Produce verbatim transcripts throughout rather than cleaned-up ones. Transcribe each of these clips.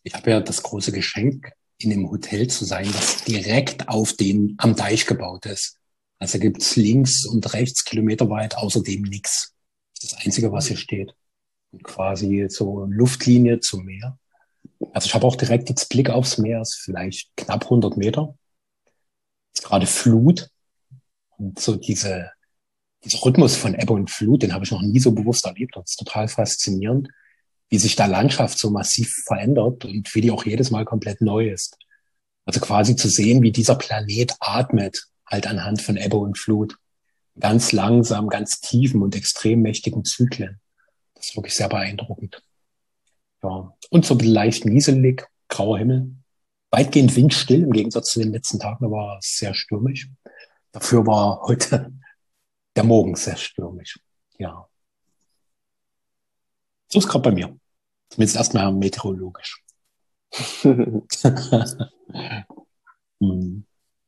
Ich habe ja das große Geschenk, in einem Hotel zu sein, das direkt auf den am Deich gebaut ist. Also gibt's links und rechts kilometerweit außerdem nichts. Das ist das Einzige, was hier steht. Und quasi so Luftlinie zum Meer. Also ich habe auch direkt jetzt Blick aufs Meer, ist vielleicht knapp hundert Meter. Ist gerade Flut. Und so diese, dieser Rhythmus von Ebbe und Flut, den habe ich noch nie so bewusst erlebt. Das ist total faszinierend, wie sich da Landschaft so massiv verändert und wie die auch jedes Mal komplett neu ist. Also quasi zu sehen, wie dieser Planet atmet, halt anhand von Ebbe und Flut. Ganz langsam, ganz tiefen und extrem mächtigen Zyklen. Das ist wirklich sehr beeindruckend. Ja. Und so leicht nieselig, grauer Himmel. Weitgehend windstill, im Gegensatz zu den letzten Tagen, da war es sehr stürmisch. Dafür war heute der Morgen sehr stürmisch. Ja. So ist gerade bei mir. Zumindest erstmal meteorologisch. Hm.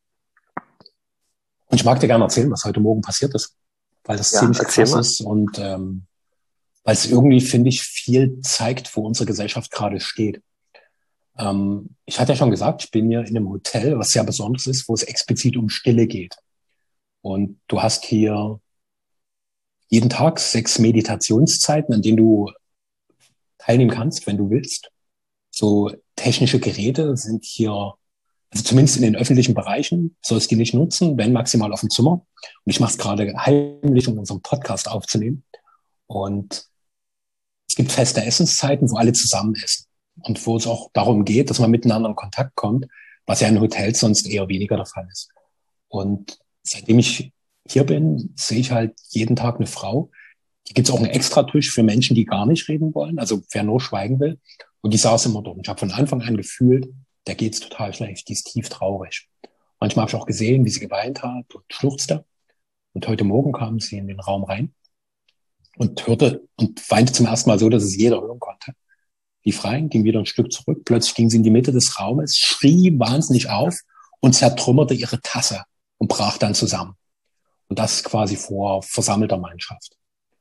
Und ich mag dir gerne erzählen, was heute Morgen passiert ist, weil das Ja, ziemlich erzähl krass mal. ist und ähm, weil es irgendwie, finde ich, viel zeigt, wo unsere Gesellschaft gerade steht. Ähm, ich hatte ja schon gesagt, ich bin hier in einem Hotel, was sehr besonders ist, wo es explizit um Stille geht. Und du hast hier jeden Tag sechs Meditationszeiten, an denen du teilnehmen kannst, wenn du willst. So technische Geräte sind hier, also zumindest in den öffentlichen Bereichen, sollst du die nicht nutzen, wenn maximal auf dem Zimmer. Und ich mache es gerade heimlich, um unseren Podcast aufzunehmen. Und es gibt feste Essenszeiten, wo alle zusammen essen. Und wo es auch darum geht, dass man miteinander in Kontakt kommt, was ja in Hotels sonst eher weniger der Fall ist. Und seitdem ich hier bin, sehe ich halt jeden Tag eine Frau. Hier gibt es auch einen Extratisch für Menschen, die gar nicht reden wollen, also wer nur schweigen will. Und die saß immer dort. Und ich habe von Anfang an gefühlt, der geht's total schlecht, die ist tief traurig. Manchmal habe ich auch gesehen, wie sie geweint hat und schluchzte. Und heute Morgen kam sie in den Raum rein und hörte und weinte zum ersten Mal so, dass es jeder hören konnte. Lief rein, ging wieder ein Stück zurück. Plötzlich ging sie in die Mitte des Raumes, schrie wahnsinnig auf und zertrümmerte ihre Tasse und brach dann zusammen. Und das quasi vor versammelter Mannschaft.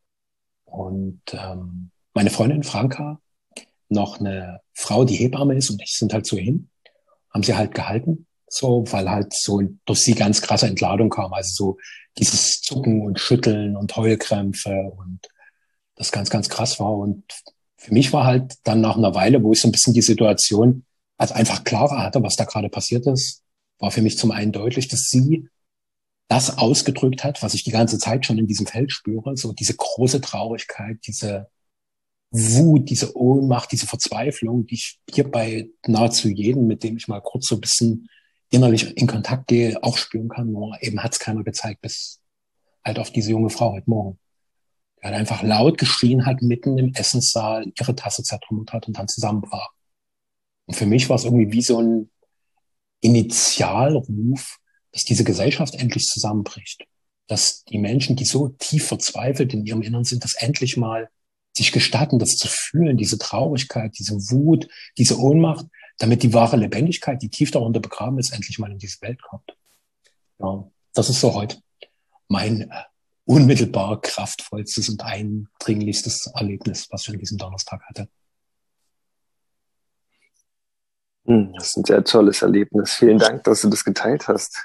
Und ähm, meine Freundin Franka, noch eine Frau, die Hebamme ist und ich sind halt so hin, haben sie halt gehalten, so, weil halt so durch sie ganz krasse Entladung kam. Also so dieses Zucken und Schütteln und Heulkrämpfe und das ganz, ganz krass war. Und für mich war halt dann nach einer Weile, wo ich so ein bisschen die Situation als einfach klarer hatte, was da gerade passiert ist, war für mich zum einen deutlich, dass sie das ausgedrückt hat, was ich die ganze Zeit schon in diesem Feld spüre, so diese große Traurigkeit, diese Wut, diese Ohnmacht, diese Verzweiflung, die ich hier bei nahezu jedem, mit dem ich mal kurz so ein bisschen innerlich in Kontakt gehe, auch spüren kann. Nur eben hat es keiner gezeigt, bis halt auf diese junge Frau heute Morgen. Die halt einfach laut geschrien hat, mitten im Essenssaal ihre Tasse zertrümmert hat und dann zusammenbrach. Und für mich war es irgendwie wie so ein Initialruf, dass diese Gesellschaft endlich zusammenbricht. Dass die Menschen, die so tief verzweifelt in ihrem Innern sind, das endlich mal sich gestatten, das zu fühlen, diese Traurigkeit, diese Wut, diese Ohnmacht, damit die wahre Lebendigkeit, die tief darunter begraben ist, endlich mal in diese Welt kommt. Ja, das ist so heute mein äh, unmittelbar kraftvollstes und eindringlichstes Erlebnis, was ich an diesem Donnerstag hatte. Das ist ein sehr tolles Erlebnis. Vielen Dank, dass du das geteilt hast.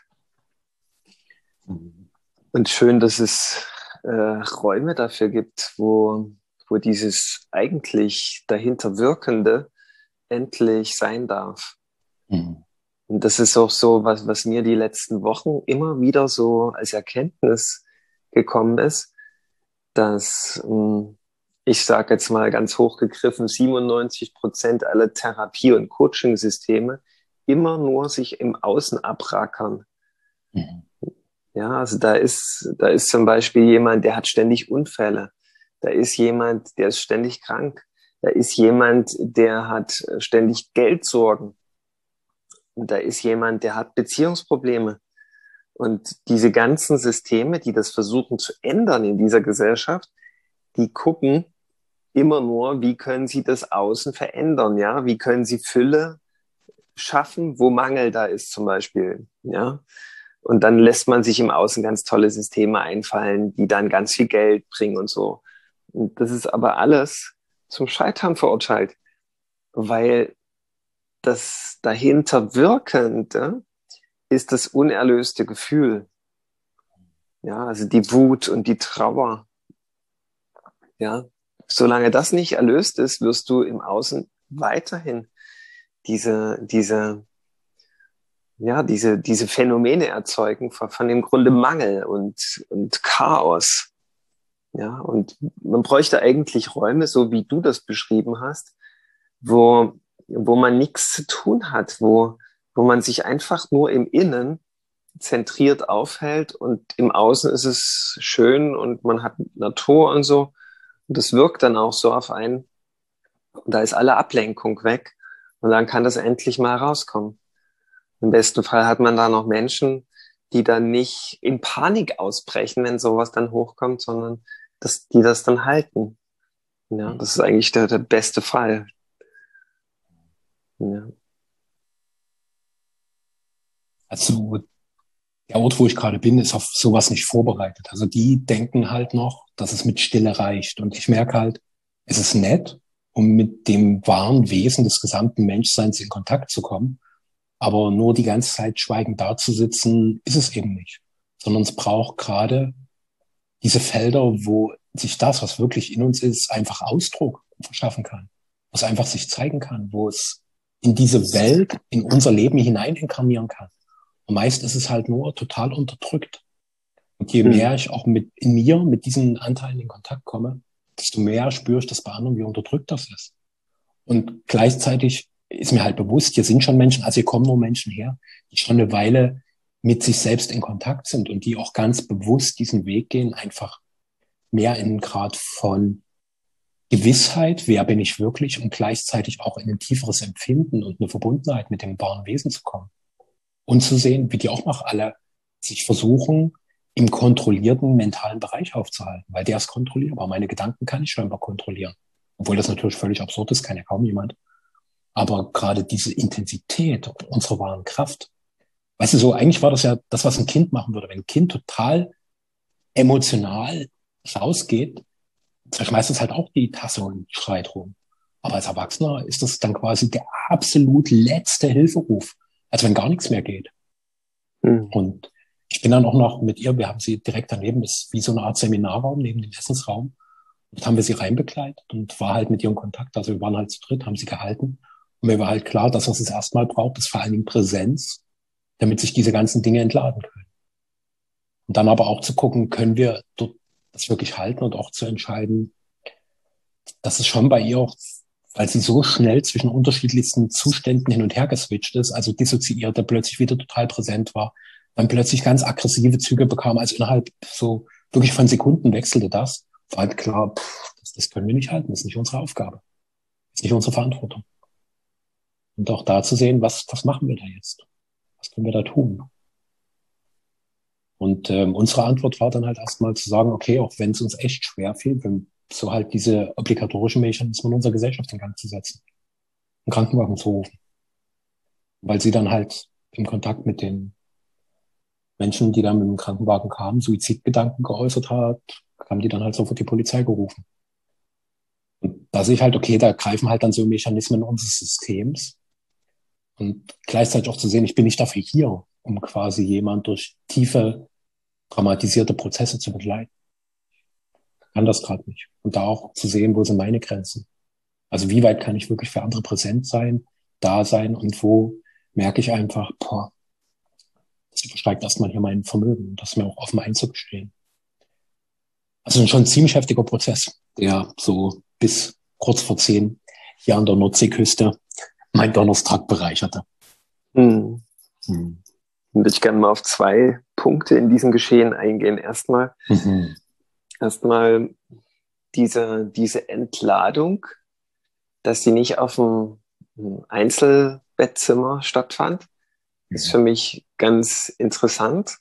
Und schön, dass es äh, Räume dafür gibt, wo, wo dieses eigentlich dahinter Wirkende endlich sein darf. Mhm. Und das ist auch so, was, was mir die letzten Wochen immer wieder so als Erkenntnis gekommen ist, dass, mh, ich sage jetzt mal ganz hochgegriffen, siebenundneunzig Prozent aller Therapie- und Coaching-Systeme immer nur sich im Außen abrackern. Mhm. Ja, also da ist, da ist zum Beispiel jemand, der hat ständig Unfälle. Da ist jemand, der ist ständig krank. Da ist jemand, der hat ständig Geldsorgen. Und da ist jemand, der hat Beziehungsprobleme. Und diese ganzen Systeme, die das versuchen zu ändern in dieser Gesellschaft, die gucken immer nur, wie können sie das Außen verändern, ja? Wie können sie Fülle schaffen, wo Mangel da ist zum Beispiel, ja? Und dann lässt man sich im Außen ganz tolle Systeme einfallen, die dann ganz viel Geld bringen und so. Und das ist aber alles zum Scheitern verurteilt, weil das dahinter Wirkende ist das unerlöste Gefühl. Ja, also die Wut und die Trauer. Ja, solange das nicht erlöst ist, wirst du im Außen weiterhin diese, diese, ja, diese, diese Phänomene erzeugen von, von dem Grunde Mangel und, und Chaos. Ja, und man bräuchte eigentlich Räume, so wie du das beschrieben hast, wo, wo man nichts zu tun hat, wo, wo man sich einfach nur im Innen zentriert aufhält und im Außen ist es schön und man hat Natur und so. Und das wirkt dann auch so auf einen. Und da ist alle Ablenkung weg. Und dann kann das endlich mal rauskommen. Im besten Fall hat man da noch Menschen, die dann nicht in Panik ausbrechen, wenn sowas dann hochkommt, sondern dass die das dann halten. Ja, das ist eigentlich der, der beste Fall. Ja. Also der Ort, wo ich gerade bin, ist auf sowas nicht vorbereitet. Also die denken halt noch, dass es mit Stille reicht. Und ich merke halt, es ist nett, um mit dem wahren Wesen des gesamten Menschseins in Kontakt zu kommen. Aber nur die ganze Zeit schweigend dazusitzen, ist es eben nicht. Sondern es braucht gerade diese Felder, wo sich das, was wirklich in uns ist, einfach Ausdruck verschaffen kann. Was einfach sich zeigen kann, wo es in diese Welt, in unser Leben hinein inkarnieren kann. Und meist ist es halt nur total unterdrückt. Und je mehr ich auch mit in mir mit diesen Anteilen in Kontakt komme, desto mehr spüre ich das bei anderen, wie unterdrückt das ist. Und gleichzeitig ist mir halt bewusst, hier sind schon Menschen, also hier kommen nur Menschen her, die schon eine Weile mit sich selbst in Kontakt sind und die auch ganz bewusst diesen Weg gehen, einfach mehr in einen Grad von Gewissheit, wer bin ich wirklich, und gleichzeitig auch in ein tieferes Empfinden und eine Verbundenheit mit dem wahren Wesen zu kommen. Und zu sehen, wie die auch noch alle sich versuchen, im kontrollierten mentalen Bereich aufzuhalten, weil der ist kontrollierbar. Meine Gedanken kann ich scheinbar kontrollieren. Obwohl das natürlich völlig absurd ist, kann ja kaum jemand. Aber gerade diese Intensität unserer wahren Kraft, weißt du, so eigentlich war das ja das, was ein Kind machen würde. Wenn ein Kind total emotional rausgeht, zerschmeißt es halt auch die Tasse und schreit rum. Aber als Erwachsener ist das dann quasi der absolut letzte Hilferuf, als wenn gar nichts mehr geht. Mhm. Und ich bin dann auch noch mit ihr, wir haben sie direkt daneben, das ist wie so eine Art Seminarraum neben dem Essensraum. Und haben wir sie reinbegleitet und war halt mit ihr in Kontakt. Also wir waren halt zu dritt, haben sie gehalten. Und mir war halt klar, dass was es erstmal braucht, ist vor allen Dingen Präsenz, damit sich diese ganzen Dinge entladen können. Und dann aber auch zu gucken, können wir dort das wirklich halten und auch zu entscheiden, dass es schon bei ihr auch, weil sie so schnell zwischen unterschiedlichsten Zuständen hin und her geswitcht ist, also dissoziierte, plötzlich wieder total präsent war, dann plötzlich ganz aggressive Züge bekam, also innerhalb so wirklich von Sekunden wechselte das, war halt klar, pff, das, das können wir nicht halten, das ist nicht unsere Aufgabe, das ist nicht unsere Verantwortung. Und auch da zu sehen, was, was machen wir da jetzt? Was können wir da tun? Und ähm, unsere Antwort war dann halt erstmal zu sagen, okay, auch wenn es uns echt schwer fiel, so halt diese obligatorischen Mechanismen unserer Gesellschaft in Gang zu setzen, einen Krankenwagen zu rufen. Weil sie dann halt im Kontakt mit den Menschen, die dann mit dem Krankenwagen kamen, Suizidgedanken geäußert hat, haben die dann halt sofort die Polizei gerufen. Und da sehe ich halt, okay, da greifen halt dann so Mechanismen unseres Systems. Und gleichzeitig auch zu sehen, ich bin nicht dafür hier, um quasi jemand durch tiefe, dramatisierte Prozesse zu begleiten. Ich kann das gerade nicht. Und da auch zu sehen, wo sind meine Grenzen. Also wie weit kann ich wirklich für andere präsent sein, da sein, und wo merke ich einfach, boah, das übersteigt erstmal hier mein Vermögen. Und das ist mir auch offen einzugestehen. Also schon ein ziemlich heftiger Prozess, der so bis kurz vor zehn hier an der Nordseeküste mein Donnerstag bereicherte. Hm. Hm. Würde ich gerne mal auf zwei Punkte in diesem Geschehen eingehen. Erstmal, mhm. erstmal diese, diese Entladung, dass sie nicht auf dem Einzelbettzimmer stattfand, mhm. ist für mich ganz interessant,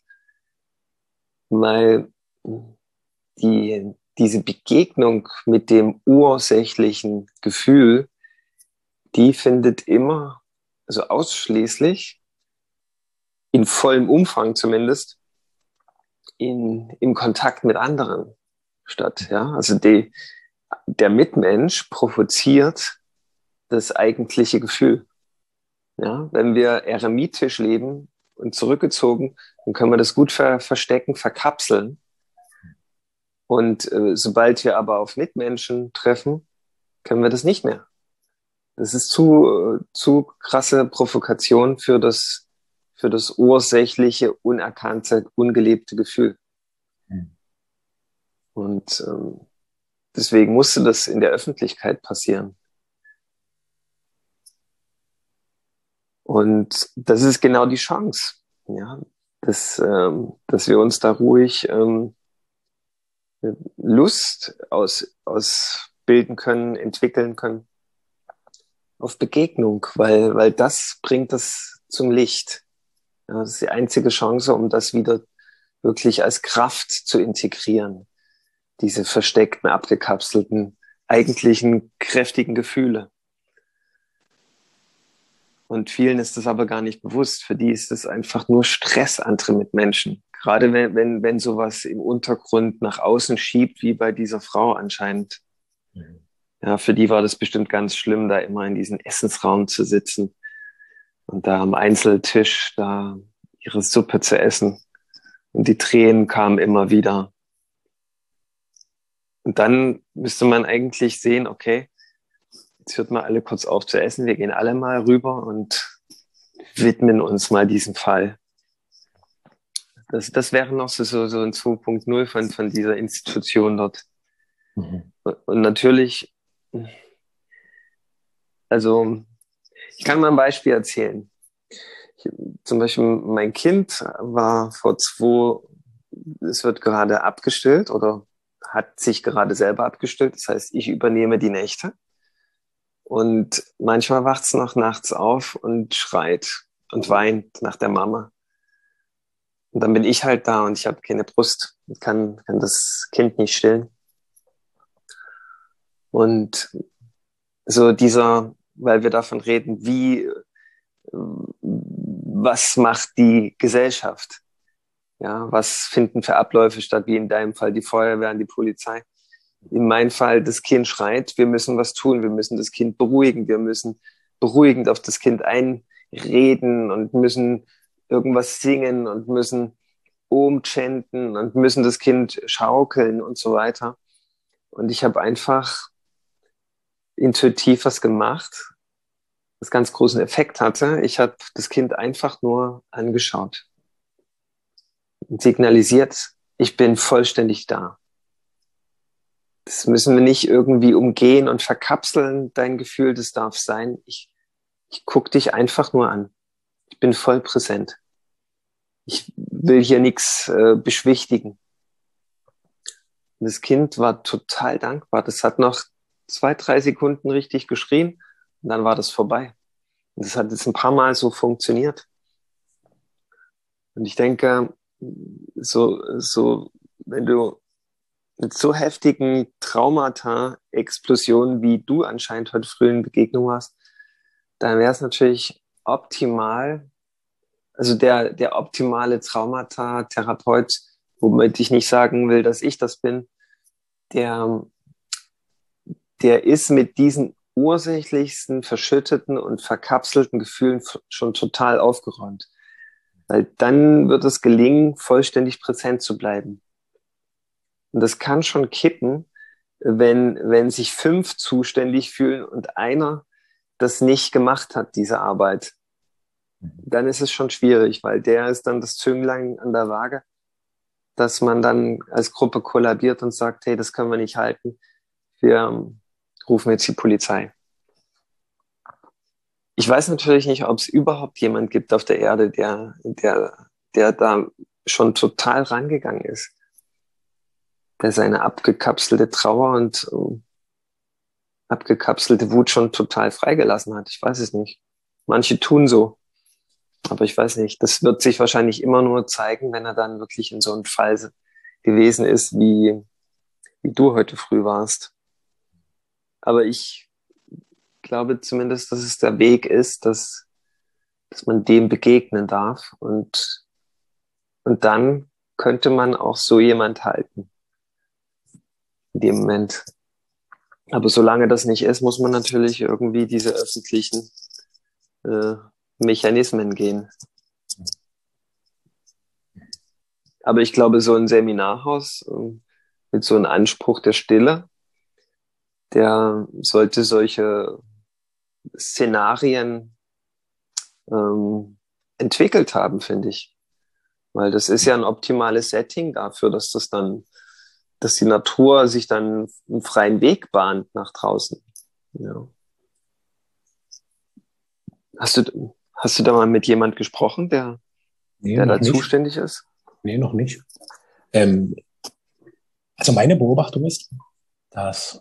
weil die, diese Begegnung mit dem ursächlichen Gefühl, die findet immer, also ausschließlich, in vollem Umfang zumindest, in, im Kontakt mit anderen statt. Ja? Also die, der Mitmensch provoziert das eigentliche Gefühl. Ja, wenn wir eremitisch leben und zurückgezogen, dann können wir das gut ver verstecken, verkapseln. Und äh, sobald wir aber auf Mitmenschen treffen, können wir das nicht mehr. Das ist zu, äh, zu krasse Provokation für das, für das ursächliche, unerkannte, ungelebte Gefühl. Mhm. Und ähm, deswegen musste das in der Öffentlichkeit passieren. Und das ist genau die Chance, ja, dass, ähm, dass wir uns da ruhig ähm, Lust aus, ausbilden können, entwickeln können auf Begegnung, weil, weil das bringt das zum Licht. Ja, das ist die einzige Chance, um das wieder wirklich als Kraft zu integrieren. Diese versteckten, abgekapselten, eigentlichen, kräftigen Gefühle. Und vielen ist das aber gar nicht bewusst. Für die ist es einfach nur Stress, andere Mitmenschen. Gerade wenn, wenn, wenn sowas im Untergrund nach außen schiebt, wie bei dieser Frau anscheinend. Mhm. Ja, für die war das bestimmt ganz schlimm, da immer in diesem Essensraum zu sitzen und da am Einzeltisch da ihre Suppe zu essen. Und die Tränen kamen immer wieder. Und dann müsste man eigentlich sehen, okay, jetzt hört mal alle kurz auf zu essen, wir gehen alle mal rüber und widmen uns mal diesem Fall. Das, das wäre noch so, so, so ein zwei Punkt null von, von dieser Institution dort. Mhm. Und natürlich, also ich kann mal ein Beispiel erzählen. Ich, zum Beispiel mein Kind war vor zwei, es wird gerade abgestillt oder hat sich gerade selber abgestillt. Das heißt, ich übernehme die Nächte. Und manchmal wacht es noch nachts auf und schreit und weint nach der Mama. Und dann bin ich halt da und ich habe keine Brust und kann, kann das Kind nicht stillen. Und so dieser, weil wir davon reden, wie, was macht die Gesellschaft? Ja, was finden für Abläufe statt, wie in deinem Fall die Feuerwehr und die Polizei? In meinem Fall, das Kind schreit, wir müssen was tun, wir müssen das Kind beruhigen, wir müssen beruhigend auf das Kind einreden und müssen irgendwas singen und müssen umchanten und müssen das Kind schaukeln und so weiter. Und ich habe einfach intuitiv was gemacht, was ganz großen Effekt hatte. Ich habe das Kind einfach nur angeschaut und signalisiert, ich bin vollständig da. Das müssen wir nicht irgendwie umgehen und verkapseln, dein Gefühl, das darf sein. Ich, ich gucke dich einfach nur an. Ich bin voll präsent. Ich will hier nichts äh, beschwichtigen. Und das Kind war total dankbar. Das hat noch zwei, drei Sekunden richtig geschrien und dann war das vorbei. Und das hat jetzt ein paar Mal so funktioniert. Und ich denke, so, so, wenn du mit so heftigen Traumata, Explosionen, wie du anscheinend heute früh in Begegnung hast, dann wäre es natürlich optimal, also der, der optimale Traumata-Therapeut, womit ich nicht sagen will, dass ich das bin, der, der ist mit diesen ursächlichsten, verschütteten und verkapselten Gefühlen schon total aufgeräumt. Weil dann wird es gelingen, vollständig präsent zu bleiben. Und das kann schon kippen, wenn, wenn sich fünf zuständig fühlen und einer das nicht gemacht hat, diese Arbeit. Dann ist es schon schwierig, weil der ist dann das Zünglein an der Waage, dass man dann als Gruppe kollabiert und sagt, hey, das können wir nicht halten. Wir rufen jetzt die Polizei. Ich weiß natürlich nicht, ob es überhaupt jemand gibt auf der Erde, der, der, der da schon total rangegangen ist, der seine abgekapselte Trauer und um, abgekapselte Wut schon total freigelassen hat. Ich weiß es nicht. Manche tun so, aber ich weiß nicht. Das wird sich wahrscheinlich immer nur zeigen, wenn er dann wirklich in so einem Fall gewesen ist, wie, wie du heute früh warst. Aber ich glaube zumindest, dass es der Weg ist, dass, dass man dem begegnen darf und, und dann könnte man auch so jemand halten in dem Moment. Aber solange das nicht ist, muss man natürlich irgendwie diese öffentlichen äh, Mechanismen gehen. Aber ich glaube, so ein Seminarhaus äh, mit so einem Anspruch der Stille, der sollte solche Szenarien ähm, entwickelt haben, finde ich. Weil das ist ja ein optimales Setting dafür, dass das dann, dass die Natur sich dann einen freien Weg bahnt nach draußen. Ja. Hast du, hast du da mal mit jemand gesprochen, der, Nee, der noch da nicht. zuständig ist? Nee, noch nicht. Ähm, also meine Beobachtung ist, dass,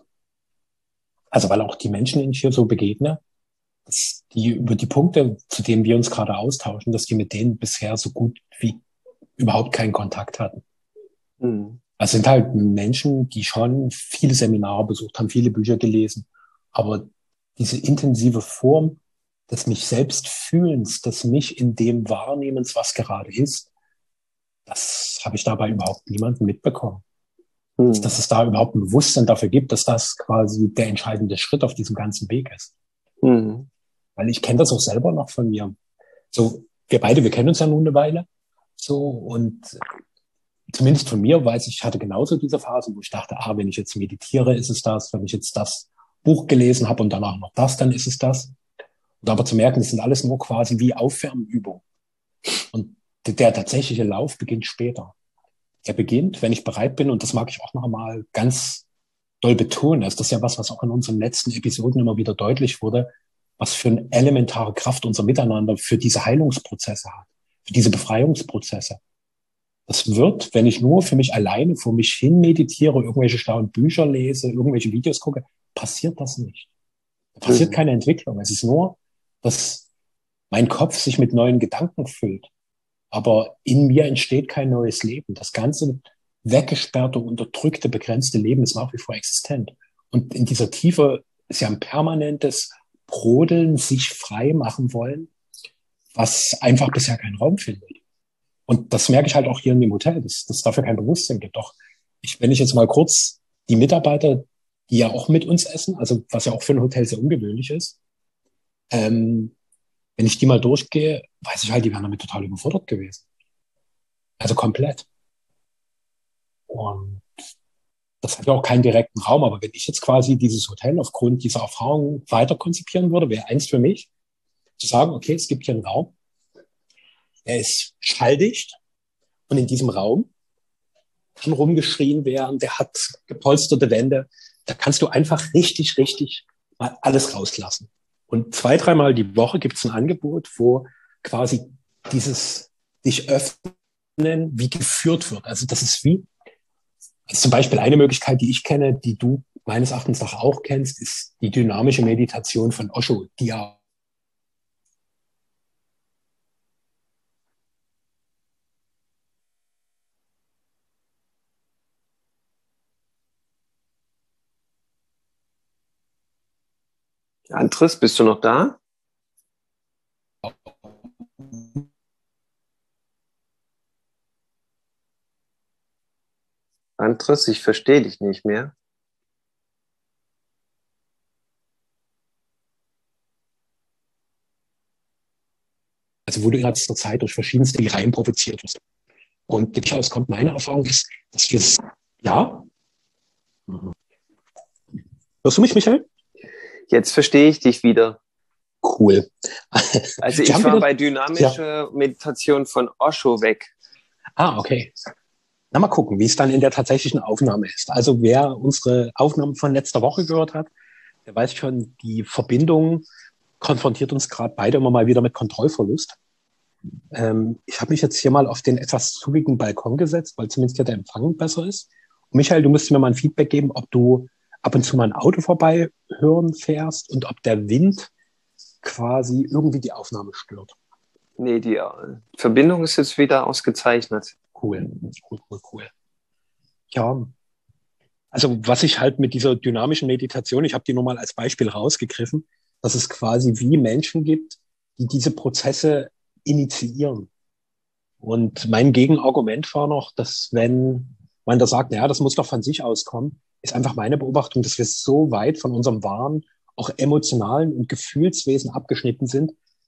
also weil auch die Menschen, denen ich hier so begegne, dass die über die Punkte, zu denen wir uns gerade austauschen, dass die mit denen bisher so gut wie überhaupt keinen Kontakt hatten. Mhm. Es sind halt Menschen, die schon viele Seminare besucht haben, viele Bücher gelesen, aber diese intensive Form des mich selbst Fühlens, des mich in dem Wahrnehmens, was gerade ist, das habe ich dabei überhaupt niemanden mitbekommen. Mhm. Dass, dass es da überhaupt ein Bewusstsein dafür gibt, dass das quasi der entscheidende Schritt auf diesem ganzen Weg ist. Mhm. Weil ich kenne das auch selber noch von mir. So, wir beide, wir kennen uns ja nun eine Weile. So, und zumindest von mir weiß ich, ich hatte genauso diese Phase, wo ich dachte, ah, wenn ich jetzt meditiere, ist es das. Wenn ich jetzt das Buch gelesen habe und danach noch das, dann ist es das. Und aber zu merken, das sind alles nur quasi wie Aufwärmübungen. Und der, der tatsächliche Lauf beginnt später. Er beginnt, wenn ich bereit bin, und das mag ich auch noch mal ganz doll betonen. Also das ist ja was, was auch in unseren letzten Episoden immer wieder deutlich wurde, was für eine elementare Kraft unser Miteinander für diese Heilungsprozesse hat, für diese Befreiungsprozesse. Das wird, wenn ich nur für mich alleine vor mich hin meditiere, irgendwelche schlauen Bücher lese, irgendwelche Videos gucke, passiert das nicht. Da passiert Mhm. keine Entwicklung. Es ist nur, dass mein Kopf sich mit neuen Gedanken füllt. Aber in mir entsteht kein neues Leben. Das ganze weggesperrte, unterdrückte, begrenzte Leben ist nach wie vor existent. Und in dieser Tiefe ist ja ein permanentes Brodeln, sich frei machen wollen, was einfach bisher keinen Raum findet. Und das merke ich halt auch hier in dem Hotel, dass dass es dafür kein Bewusstsein gibt. Doch ich, wenn ich jetzt mal kurz die Mitarbeiter, die ja auch mit uns essen, also was ja auch für ein Hotel sehr ungewöhnlich ist, ähm, wenn ich die mal durchgehe, weiß ich halt, die wären damit total überfordert gewesen. Also komplett. Und das hat ja auch keinen direkten Raum. Aber wenn ich jetzt quasi dieses Hotel aufgrund dieser Erfahrung weiter konzipieren würde, wäre eins für mich, zu sagen, okay, es gibt hier einen Raum, der ist schalldicht und in diesem Raum kann rumgeschrien werden, der hat gepolsterte Wände. Da kannst du einfach richtig, richtig mal alles rauslassen. Und zwei, dreimal die Woche gibt es ein Angebot, wo quasi dieses dich öffnen wie geführt wird. Also das ist wie, das ist zum Beispiel eine Möglichkeit, die ich kenne, die du meines Erachtens nach auch kennst, ist die dynamische Meditation von Osho, die ja Andres, bist du noch da? Andres, ich verstehe dich nicht mehr. also wo du innerhalb der Zeit durch verschiedenste Reihen provoziert wirst. Und durchaus kommt meine Erfahrung ist, dass wir es, ja. Hörst du mich, Michael? Jetzt verstehe ich dich wieder. Cool. Also Wir ich haben war wieder- bei dynamischer Meditation von Osho weg. Ah, okay. Na, mal gucken, wie es dann in der tatsächlichen Aufnahme ist. Also wer unsere Aufnahme von letzter Woche gehört hat, der weiß schon, die Verbindung konfrontiert uns gerade beide immer mal wieder mit Kontrollverlust. Ähm, ich habe mich jetzt hier mal auf den etwas zugigen Balkon gesetzt, weil zumindest hier der Empfang besser ist. Und Michael, du musst mir mal ein Feedback geben, ob du ab und zu mal ein Auto vorbei hören fährst und ob der Wind quasi irgendwie die Aufnahme stört. Nee, die äh, Verbindung ist jetzt wieder ausgezeichnet. Cool, cool, cool, cool. Ja, also was ich halt mit dieser dynamischen Meditation, ich habe die nur mal als Beispiel rausgegriffen, dass es quasi wie Menschen gibt, die diese Prozesse initiieren. Und mein Gegenargument war noch, dass wenn man da sagt, naja, das muss doch von sich auskommen, ist einfach meine Beobachtung, dass wir so weit von unserem wahren, auch emotionalen und Gefühlswesen abgeschnitten sind,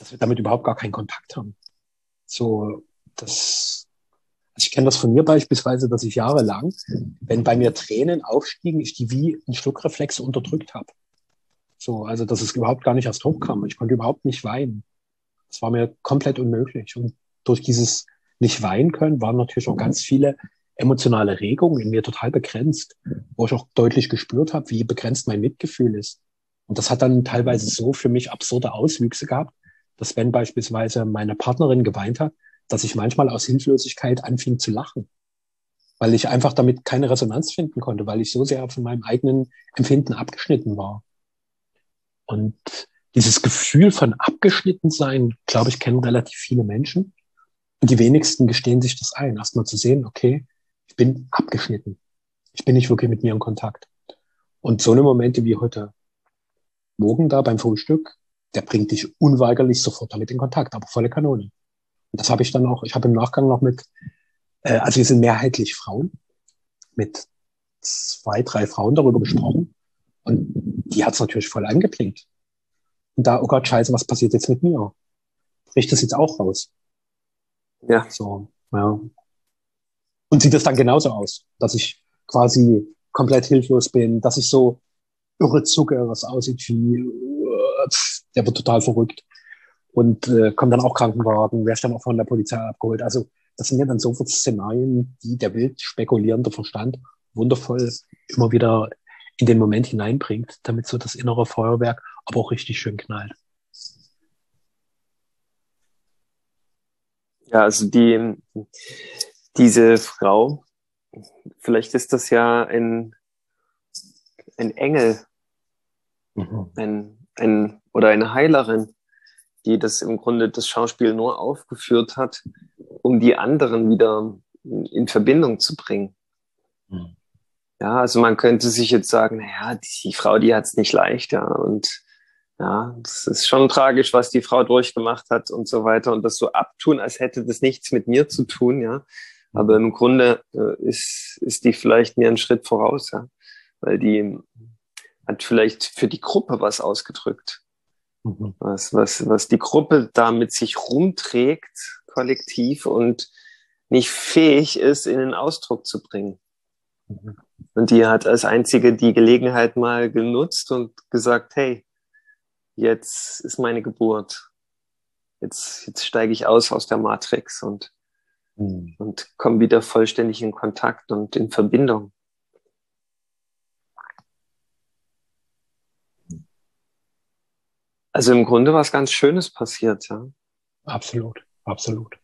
dass wir damit überhaupt gar keinen Kontakt haben. So, das, also ich kenne das von mir beispielsweise, dass ich jahrelang, wenn bei mir Tränen aufstiegen, ich die wie ein Schluckreflex unterdrückt habe. So, also dass es überhaupt gar nicht erst hochkam. Ich konnte überhaupt nicht weinen. Das war mir komplett unmöglich. Und durch dieses nicht weinen können waren natürlich auch ganz viele emotionale Regungen in mir total begrenzt, wo ich auch deutlich gespürt habe, wie begrenzt mein Mitgefühl ist. Und das hat dann teilweise so für mich absurde Auswüchse gehabt, dass wenn beispielsweise meine Partnerin geweint hat, dass ich manchmal aus Hilflosigkeit anfing zu lachen, weil ich einfach damit keine Resonanz finden konnte, weil ich so sehr von meinem eigenen Empfinden abgeschnitten war. Und dieses Gefühl von abgeschnitten sein, glaube ich, kennen relativ viele Menschen. Und die wenigsten gestehen sich das ein, erstmal zu sehen, okay, ich bin abgeschnitten. Ich bin nicht wirklich mit mir in Kontakt. Und so eine Momente wie heute Morgen da beim Frühstück, der bringt dich unweigerlich sofort damit in Kontakt, aber volle Kanone. Und das habe ich dann auch, ich habe im Nachgang noch mit, äh, also wir sind mehrheitlich Frauen, mit zwei, drei Frauen darüber gesprochen. Und die hat es natürlich voll angeblinkt. Und da, oh Gott, scheiße, was passiert jetzt mit mir? Bricht das jetzt auch raus? Ja. So, ja. Und sieht das dann genauso aus, dass ich quasi komplett hilflos bin, dass ich so irre zucke, was aussieht wie, äh, der wird total verrückt. Und äh, kommt dann auch Krankenwagen, werde ich dann auch von der Polizei abgeholt. Also das sind ja dann sofort Szenarien, die der wild spekulierende Verstand wundervoll immer wieder in den Moment hineinbringt, damit so das innere Feuerwerk aber auch richtig schön knallt. Ja, also die, diese Frau, vielleicht ist das ja ein, ein Engel, mhm. ein, ein, oder eine Heilerin, die das im Grunde das Schauspiel nur aufgeführt hat, um die anderen wieder in Verbindung zu bringen. Mhm. Ja, also man könnte sich jetzt sagen, naja, die, die Frau, die hat es nicht leicht, ja, und ja, das ist schon tragisch, was die Frau durchgemacht hat und so weiter und das so abtun, als hätte das nichts mit mir zu tun, ja, aber im Grunde äh, ist, ist die vielleicht mir einen Schritt voraus, ja, weil die hat vielleicht für die Gruppe was ausgedrückt, mhm. was, was, was die Gruppe da mit sich rumträgt, kollektiv und nicht fähig ist, in den Ausdruck zu bringen. Mhm. Und die hat als einzige die Gelegenheit mal genutzt und gesagt, hey, jetzt ist meine Geburt. Jetzt, jetzt steige ich aus aus der Matrix und, mhm. und komme wieder vollständig in Kontakt und in Verbindung. Also im Grunde was ganz Schönes passiert, ja. Absolut, absolut.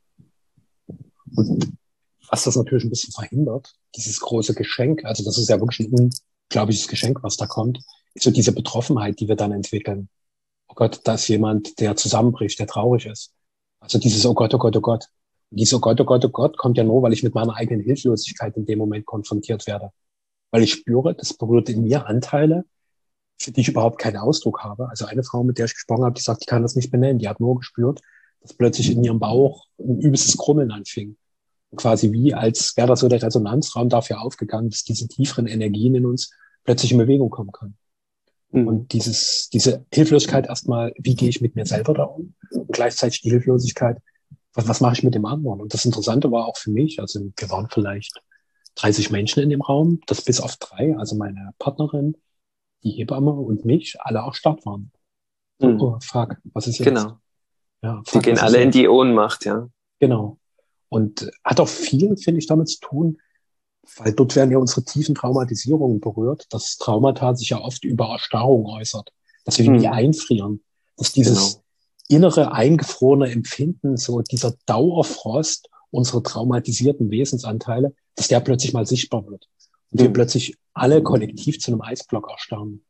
Und was das natürlich ein bisschen verhindert, dieses große Geschenk, also das ist ja wirklich ein unglaubliches Geschenk, was da kommt, ist so diese Betroffenheit, die wir dann entwickeln. Oh Gott, da ist jemand, der zusammenbricht, der traurig ist. Also dieses Oh Gott, oh Gott, oh Gott. Und dieses Oh Gott, oh Gott, oh Gott kommt ja nur, weil ich mit meiner eigenen Hilflosigkeit in dem Moment konfrontiert werde. Weil ich spüre, das berührt in mir Anteile, für die ich überhaupt keinen Ausdruck habe. Also eine Frau, mit der ich gesprochen habe, die sagt, die kann das nicht benennen. Die hat nur gespürt, dass plötzlich in ihrem Bauch ein übelstes Krummeln anfing. Quasi wie, als wäre das so der Resonanzraum dafür aufgegangen, dass diese tieferen Energien in uns plötzlich in Bewegung kommen können. Mhm. Und dieses, diese Hilflosigkeit erstmal, wie gehe ich mit mir selber da um? Und gleichzeitig die Hilflosigkeit, was, was mache ich mit dem anderen? Und das Interessante war auch für mich, also wir waren vielleicht dreißig Menschen in dem Raum, das bis auf drei, also meine Partnerin, die Hebamme und mich, alle auch stark waren. Mhm. Oh, fuck, was ist jetzt? Genau. Ja, fuck, die gehen alle in die Ohnmacht, ja. Genau. Und hat auch viel, finde ich, damit zu tun, weil dort werden ja unsere tiefen Traumatisierungen berührt, dass Traumata sich ja oft über Erstarrung äußert, dass wir hm. wie einfrieren, dass dieses genau. innere, eingefrorene Empfinden, so dieser Dauerfrost unserer traumatisierten Wesensanteile, dass der plötzlich mal sichtbar wird und hm. wir plötzlich alle kollektiv zu einem Eisblock erstarren.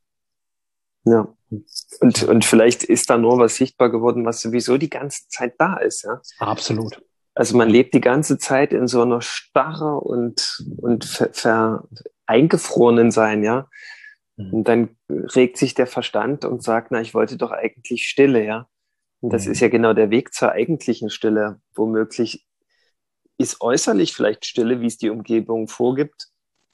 Ja. Und, und vielleicht ist da nur was sichtbar geworden, was sowieso die ganze Zeit da ist, ja. Absolut. Also man lebt die ganze Zeit in so einer Starre und, und ver, ver, eingefrorenen Sein, ja. Mhm. Und dann regt sich der Verstand und sagt, na, ich wollte doch eigentlich Stille, ja. Und das mhm. ist ja genau der Weg zur eigentlichen Stille. Womöglich ist äußerlich vielleicht Stille, wie es die Umgebung vorgibt.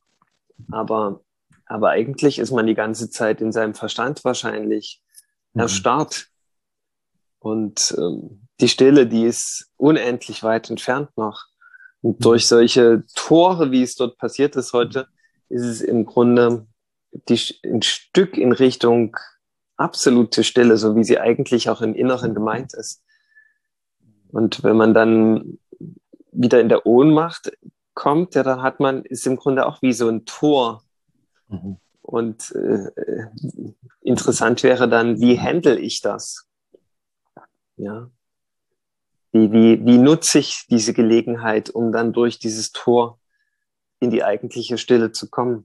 Aber, aber eigentlich ist man die ganze Zeit in seinem Verstand wahrscheinlich mhm. erstarrt. Und ähm, die Stille, die ist unendlich weit entfernt noch. Und durch solche Tore, wie es dort passiert ist heute, ist es im Grunde die, ein Stück in Richtung absolute Stille, so wie sie eigentlich auch im Inneren gemeint ist. Und wenn man dann wieder in der Ohnmacht kommt, ja, dann hat man, ist im Grunde auch wie so ein Tor. Mhm. Und äh, interessant wäre dann, wie handle ich das? Ja. Wie, wie, wie nutze ich diese Gelegenheit, um dann durch dieses Tor in die eigentliche Stille zu kommen?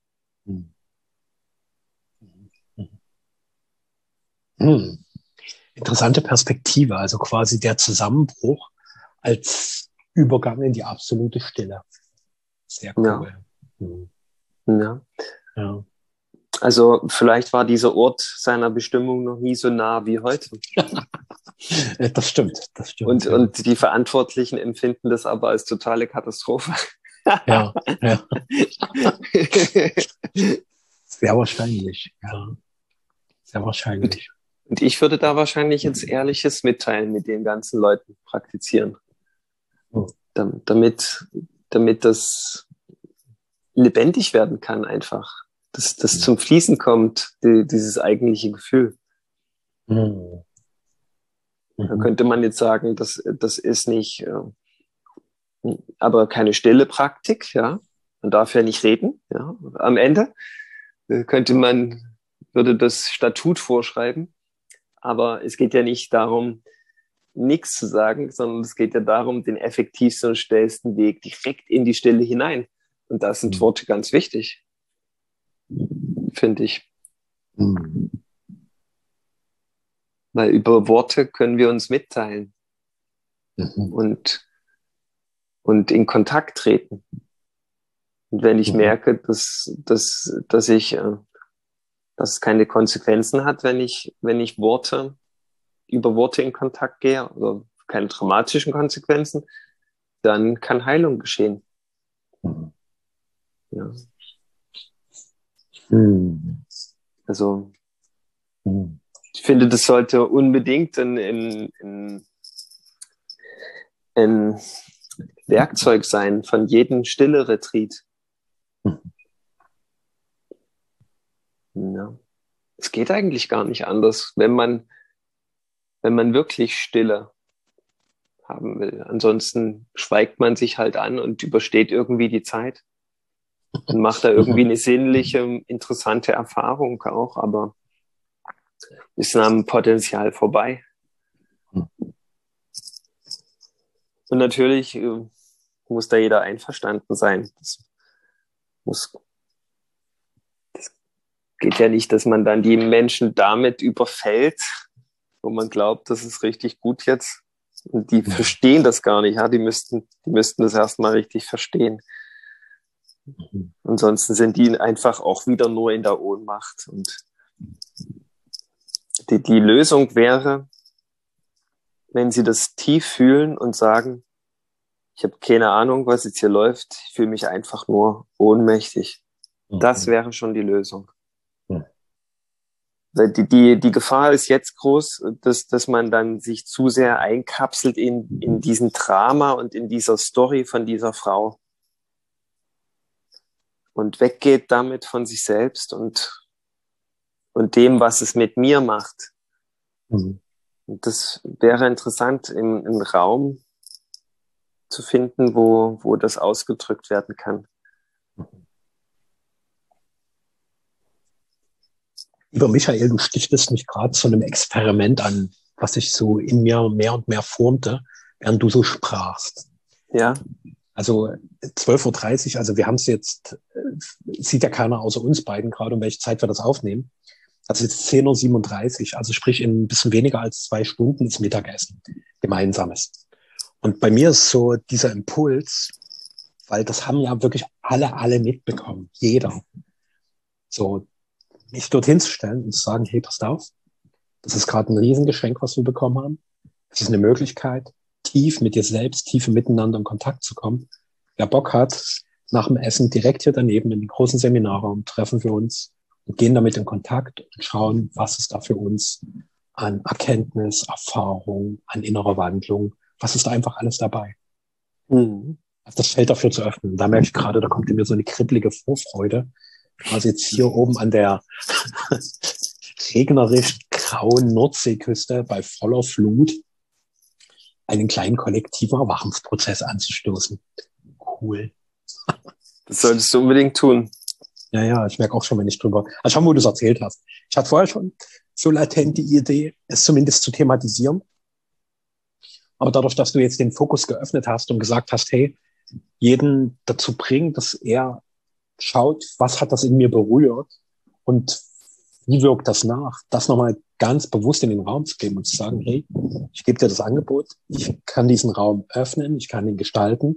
Hm. Interessante Perspektive, also quasi der Zusammenbruch als Übergang in die absolute Stille. Sehr cool. Ja. Hm. Ja. Ja. Also vielleicht war dieser Ort seiner Bestimmung noch nie so nah wie heute. Das stimmt, das stimmt. Und, ja. und die Verantwortlichen empfinden das aber als totale Katastrophe. Ja, ja. Sehr wahrscheinlich, ja. Sehr wahrscheinlich. Und, und ich würde da wahrscheinlich jetzt ehrliches Mitteilen mit den ganzen Leuten praktizieren. Oh. Damit, damit das lebendig werden kann einfach. Dass das zum Fließen kommt, die, dieses eigentliche Gefühl. Mhm. Da könnte man jetzt sagen, das, das ist nicht, äh, aber keine stille Praktik, ja. Man darf ja nicht reden, ja. Am Ende äh, könnte man, würde das Statut vorschreiben. Aber es geht ja nicht darum, nichts zu sagen, sondern es geht ja darum, den effektivsten und schnellsten Weg direkt in die Stille hinein. Und da sind mhm. Worte ganz wichtig, finde ich. Mhm. Weil über Worte können wir uns mitteilen mhm. und, und in Kontakt treten. Und wenn ich mhm. merke, dass, dass, dass ich, äh, dass es keine Konsequenzen hat, wenn ich, wenn ich Worte, über Worte in Kontakt gehe, oder keine dramatischen Konsequenzen, dann kann Heilung geschehen. Mhm. Ja. Mhm. Also, mhm. ich finde, das sollte unbedingt ein, ein, ein, ein Werkzeug sein von jedem Stille-Retreat. Mhm. Ja. Es geht eigentlich gar nicht anders, wenn man, wenn man wirklich Stille haben will. Ansonsten schweigt man sich halt an und übersteht irgendwie die Zeit und macht da irgendwie eine sinnliche, interessante Erfahrung auch, aber ist am Potenzial vorbei. Und natürlich äh, muss da jeder einverstanden sein. Das muss, das geht ja nicht, dass man dann die Menschen damit überfällt, wo man glaubt, das ist richtig gut jetzt. Und die ja. verstehen das gar nicht. Ja? Die müssten, die müssten das erstmal richtig verstehen. Mhm. Ansonsten sind die einfach auch wieder nur in der Ohnmacht. Und die, die Lösung wäre, wenn sie das tief fühlen und sagen, ich habe keine Ahnung, was jetzt hier läuft, ich fühle mich einfach nur ohnmächtig. Mhm. Das wäre schon die Lösung. Mhm. Weil die, die, die Gefahr ist jetzt groß, dass, dass man dann sich zu sehr einkapselt in, in diesen Drama und in dieser Story von dieser Frau. Und weggeht damit von sich selbst und, und dem, was es mit mir macht. Mhm. Und das wäre interessant, im, im Raum zu finden, wo, wo das ausgedrückt werden kann. Lieber Michael, du stiftest mich gerade zu einem Experiment an, was sich so in mir mehr und mehr formte, während du so sprachst. Ja. Also zwölf Uhr dreißig, also wir haben es jetzt, sieht ja keiner außer uns beiden gerade, um welche Zeit wir das aufnehmen. Also jetzt zehn Uhr siebenunddreißig, also sprich in ein bisschen weniger als zwei Stunden ist Mittagessen, gemeinsames. Und bei mir ist so dieser Impuls, weil das haben ja wirklich alle, alle mitbekommen, jeder. So, mich dorthin zu stellen und zu sagen, hey, passt auf, das ist gerade ein Riesengeschenk, was wir bekommen haben. Es ist eine Möglichkeit, tief mit dir selbst, tief miteinander in Kontakt zu kommen. Wer Bock hat, nach dem Essen direkt hier daneben in den großen Seminarraum treffen wir uns und gehen damit in Kontakt und schauen, was es da für uns an Erkenntnis, Erfahrung, an innerer Wandlung. Was ist da einfach alles dabei? Mhm. Das Feld dafür zu öffnen. Da merke ich gerade, da kommt in mir so eine kribbelige Vorfreude. Also jetzt hier oben an der regnerisch grauen Nordseeküste bei voller Flut einen kleinen kollektiven Erwachungsprozess anzustoßen. Cool. Das solltest du unbedingt tun. Ja, ja, ich merke auch schon, wenn ich drüber, also schon, wo du es erzählt hast. Ich hatte vorher schon so latent die Idee, es zumindest zu thematisieren. Aber dadurch, dass du jetzt den Fokus geöffnet hast und gesagt hast, hey, jeden dazu bringen, dass er schaut, was hat das in mir berührt und wie wirkt das nach, das nochmal ganz bewusst in den Raum zu geben und zu sagen, hey, ich gebe dir das Angebot, ich kann diesen Raum öffnen, ich kann ihn gestalten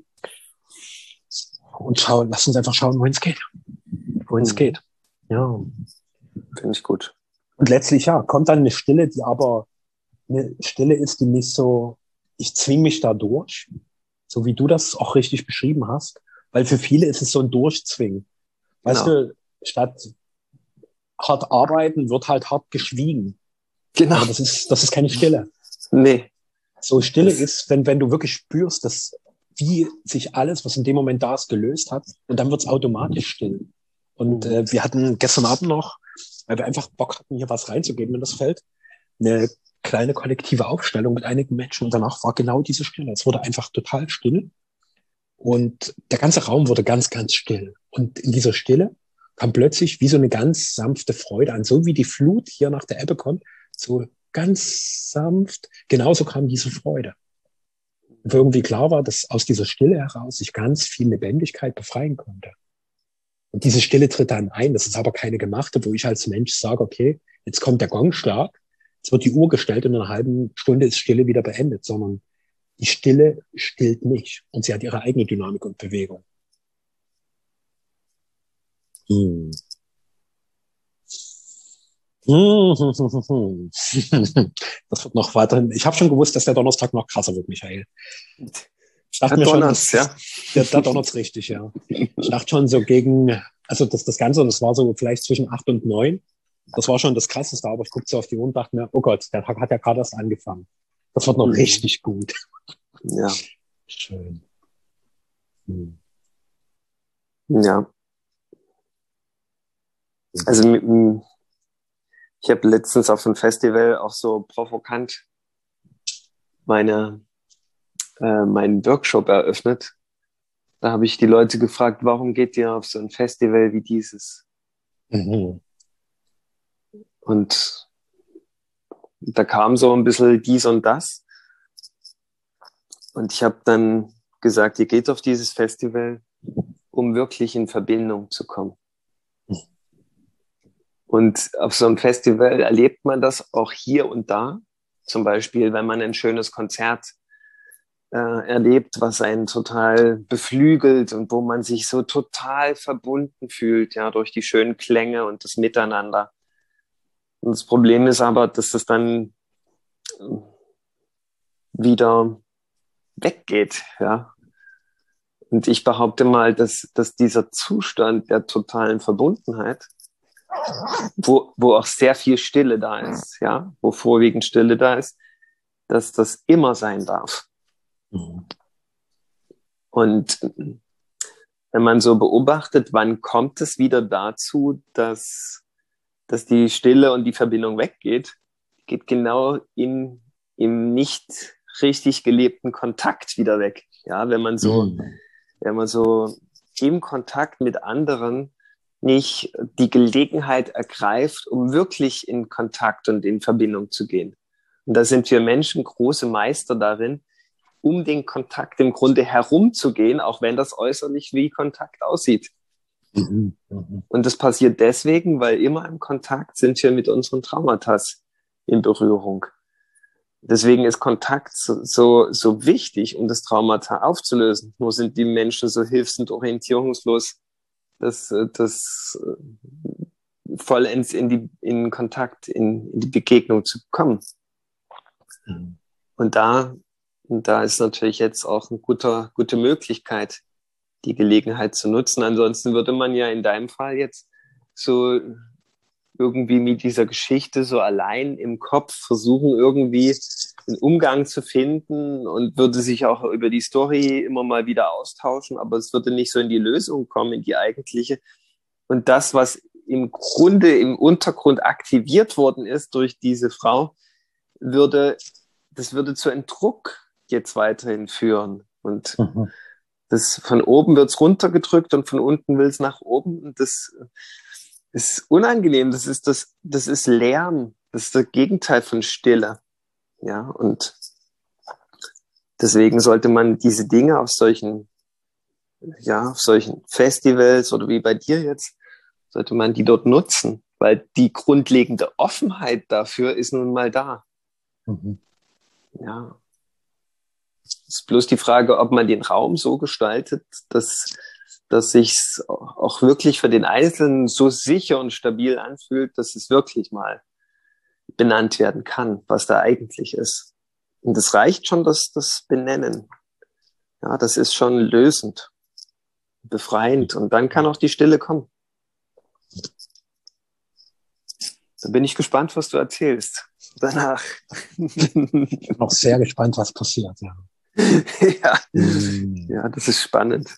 und schauen, lass uns einfach schauen, wohin es geht. Wohin es mhm. geht. Ja. Finde ich gut. Und letztlich, ja, kommt dann eine Stille, die aber eine Stille ist, die nicht so, ich zwinge mich da durch, so wie du das auch richtig beschrieben hast, weil für viele ist es so ein Durchzwingen. Weißt genau. du, statt hart arbeiten wird halt hart geschwiegen. Genau. Aber das ist, das ist keine Stille. Nee. So Stille das ist, wenn, wenn du wirklich spürst, dass wie sich alles, was in dem Moment da ist, gelöst hat und dann wird's automatisch still. Und mhm. äh, wir hatten gestern Abend noch, weil wir einfach Bock hatten, hier was reinzugeben in das Feld, eine kleine kollektive Aufstellung mit einigen Menschen und danach war genau diese Stille. Es wurde einfach total still und der ganze Raum wurde ganz, ganz still. Und in dieser Stille kam plötzlich wie so eine ganz sanfte Freude an, so wie die Flut hier nach der Ebbe kommt, so ganz sanft, genauso kam diese Freude. Und irgendwie klar war, dass aus dieser Stille heraus sich ganz viel Lebendigkeit befreien konnte. Und diese Stille tritt dann ein, das ist aber keine gemachte, wo ich als Mensch sage, okay, jetzt kommt der Gongschlag, jetzt wird die Uhr gestellt und in einer halben Stunde ist Stille wieder beendet, sondern die Stille stillt mich und sie hat ihre eigene Dynamik und Bewegung. Hm. Das wird noch weiterhin. Ich habe schon gewusst, dass der Donnerstag noch krasser wird, Michael. Ich dachte mir schon, das, ja. Der, der Donnerstag richtig, ja. Ich dachte schon so gegen, also das, das Ganze, und das war so vielleicht zwischen acht und neun. Das war schon das Krasseste, aber ich guckte so auf die Uhr und dachte mir, oh Gott, der Tag hat ja gerade erst angefangen. Das wird noch mhm. richtig gut. Ja. Schön. Hm. Ja. Also ich habe letztens auf einem Festival auch so provokant meine, äh, meinen Workshop eröffnet. Da habe ich die Leute gefragt, warum geht ihr auf so ein Festival wie dieses? Mhm. Und da kam so ein bisschen dies und das. Und ich habe dann gesagt, ihr geht auf dieses Festival, um wirklich in Verbindung zu kommen. Und auf so einem Festival erlebt man das auch hier und da. Zum Beispiel, wenn man ein schönes Konzert äh, erlebt, was einen total beflügelt und wo man sich so total verbunden fühlt, ja, durch die schönen Klänge und das Miteinander. Und das Problem ist aber, dass das dann wieder weggeht, ja. Und ich behaupte mal, dass, dass dieser Zustand der totalen Verbundenheit, wo, wo auch sehr viel Stille da ist, ja, wo vorwiegend Stille da ist, dass das immer sein darf. Mhm. Und wenn man so beobachtet, wann kommt es wieder dazu, dass, dass die Stille und die Verbindung weggeht, geht genau in, im nicht richtig gelebten Kontakt wieder weg. Ja, wenn man so, mhm. wenn man so im Kontakt mit anderen nicht die Gelegenheit ergreift, um wirklich in Kontakt und in Verbindung zu gehen. Und da sind wir Menschen große Meister darin, um den Kontakt im Grunde herumzugehen, auch wenn das äußerlich wie Kontakt aussieht. Mhm. Mhm. Und das passiert deswegen, weil immer im Kontakt sind wir mit unseren Traumata in Berührung. Deswegen ist Kontakt so, so, so wichtig, um das Traumata aufzulösen. Nur sind die Menschen so hilfs- und orientierungslos, das, das vollends in die, in Kontakt, in, in die Begegnung zu kommen. Mhm. Und da, und da ist natürlich jetzt auch eine gute, gute Möglichkeit, die Gelegenheit zu nutzen. Ansonsten würde man ja in deinem Fall jetzt so irgendwie mit dieser Geschichte so allein im Kopf versuchen, irgendwie einen Umgang zu finden und würde sich auch über die Story immer mal wieder austauschen, aber es würde nicht so in die Lösung kommen, in die eigentliche. Und das, was im Grunde im Untergrund aktiviert worden ist durch diese Frau, würde, das würde zu einem Druck jetzt weiterhin führen. Und mhm. das von oben wird es runtergedrückt und von unten will es nach oben. Und das ist unangenehm. Das ist das, das ist Lärm. Das ist das Gegenteil von Stille. Ja, und deswegen sollte man diese Dinge auf solchen, ja, auf solchen Festivals oder wie bei dir jetzt, sollte man die dort nutzen, weil die grundlegende Offenheit dafür ist nun mal da. Mhm. Ja. Es ist bloß die Frage, ob man den Raum so gestaltet, dass, dass sich's auch wirklich für den Einzelnen so sicher und stabil anfühlt, dass es wirklich mal benannt werden kann, was da eigentlich ist. Und es reicht schon, dass das Benennen. Ja, das ist schon lösend, befreiend. Und dann kann auch die Stille kommen. Da bin ich gespannt, was du erzählst danach. Ich bin auch sehr gespannt, was passiert. Ja, ja. Mm. Ja, das ist spannend.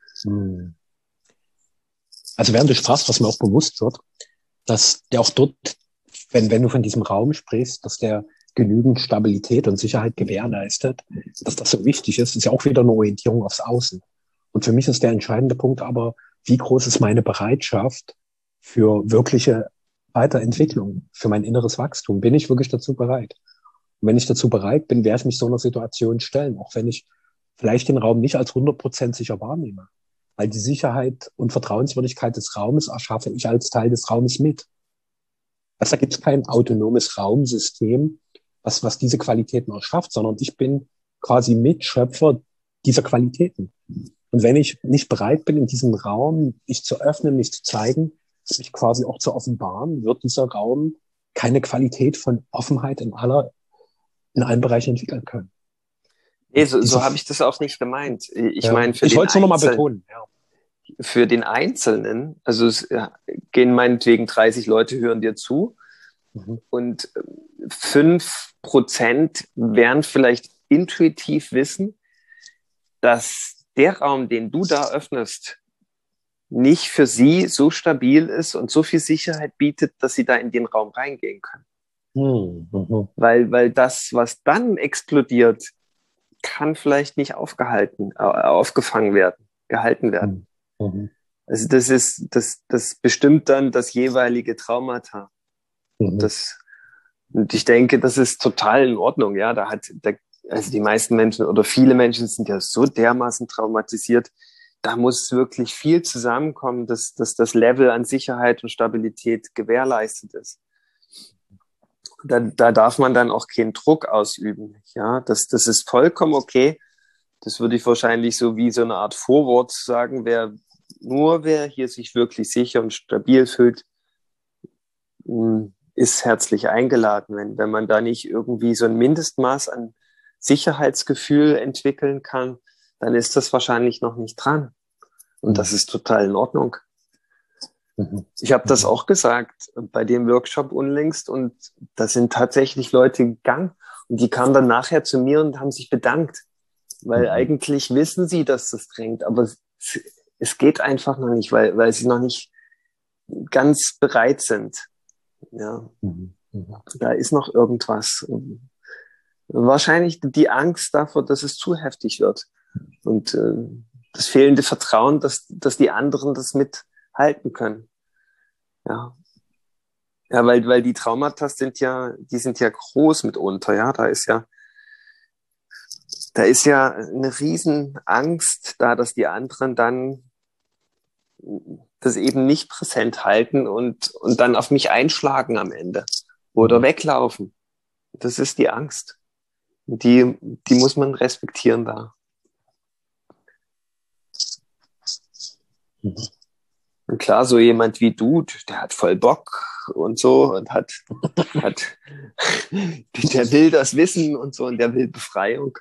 Also während du sprachst, was mir auch bewusst wird, dass der auch dort, wenn, wenn du von diesem Raum sprichst, dass der genügend Stabilität und Sicherheit gewährleistet, dass das so wichtig ist, ist ja auch wieder eine Orientierung aufs Außen. Und für mich ist der entscheidende Punkt aber, wie groß ist meine Bereitschaft für wirkliche Weiterentwicklung, für mein inneres Wachstum? Bin ich wirklich dazu bereit? Und wenn ich dazu bereit bin, werde ich mich so einer Situation stellen, auch wenn ich vielleicht den Raum nicht als hundert Prozent sicher wahrnehme. Weil die Sicherheit und Vertrauenswürdigkeit des Raumes erschaffe ich als Teil des Raumes mit. Also da gibt es kein autonomes Raumsystem, was, was diese Qualitäten erschafft, sondern ich bin quasi Mitschöpfer dieser Qualitäten. Und wenn ich nicht bereit bin, in diesem Raum mich zu öffnen, mich zu zeigen, mich quasi auch zu offenbaren, wird dieser Raum keine Qualität von Offenheit in aller, in allen Bereichen entwickeln können. Nee, so, so habe ich das auch nicht gemeint. Ich ja, meine, für ich den wollte es nur noch mal Einzel- betonen. Ja. Für den Einzelnen, also es ja, gehen meinetwegen dreißig Leute, hören dir zu mhm. und fünf Prozent werden vielleicht intuitiv wissen, dass der Raum, den du da öffnest, nicht für sie so stabil ist und so viel Sicherheit bietet, dass sie da in den Raum reingehen können. Mhm. Weil, weil das, was dann explodiert, kann vielleicht nicht aufgehalten, äh, aufgefangen werden, gehalten werden. Mhm. Also das ist, das, das bestimmt dann das jeweilige Traumata. Mhm. Das, und ich denke, das ist total in Ordnung, ja. Da hat, da, also die meisten Menschen oder viele Menschen sind ja so dermaßen traumatisiert, da muss wirklich viel zusammenkommen, dass, dass das Level an Sicherheit und Stabilität gewährleistet ist. Da, da darf man dann auch keinen Druck ausüben. Ja, das, das ist vollkommen okay. Das würde ich wahrscheinlich so wie so eine Art Vorwort sagen. Wer, nur wer hier sich wirklich sicher und stabil fühlt, ist herzlich eingeladen. Wenn, wenn man da nicht irgendwie so ein Mindestmaß an Sicherheitsgefühl entwickeln kann, dann ist das wahrscheinlich noch nicht dran. Und das ist total in Ordnung. Ich habe das auch gesagt bei dem Workshop unlängst und da sind tatsächlich Leute gegangen und die kamen dann nachher zu mir und haben sich bedankt, weil mhm. eigentlich wissen sie, dass das drängt, aber es, es geht einfach noch nicht, weil, weil sie noch nicht ganz bereit sind. Ja, mhm. Da ist noch irgendwas. Wahrscheinlich die Angst davor, dass es zu heftig wird und äh, das fehlende Vertrauen, dass, dass die anderen das mithalten können. Ja. Ja, weil, weil die Traumata sind ja, die sind ja groß mitunter, ja. Da ist ja, da ist ja eine riesen Angst da, dass die anderen dann das eben nicht präsent halten und, und dann auf mich einschlagen am Ende oder mhm. weglaufen. Das ist die Angst. Die, die muss man respektieren da. Mhm. Und klar, so jemand wie du, der hat voll Bock und so und hat, hat, der will das wissen und so und der will Befreiung.